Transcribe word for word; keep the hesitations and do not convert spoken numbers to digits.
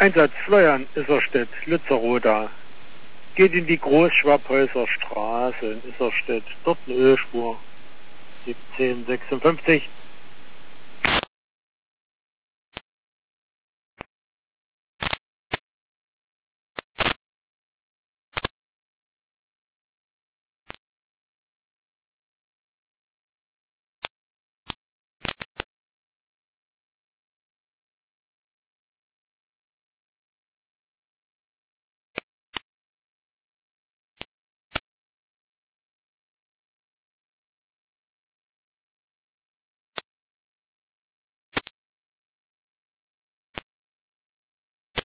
Einsatz Fleuern, Isserstedt, Lützerroda. Geht in die Großschwabhäuser Straße in Isserstedt. Dort eine Ölspur. siebzehn sechsundfünfzig.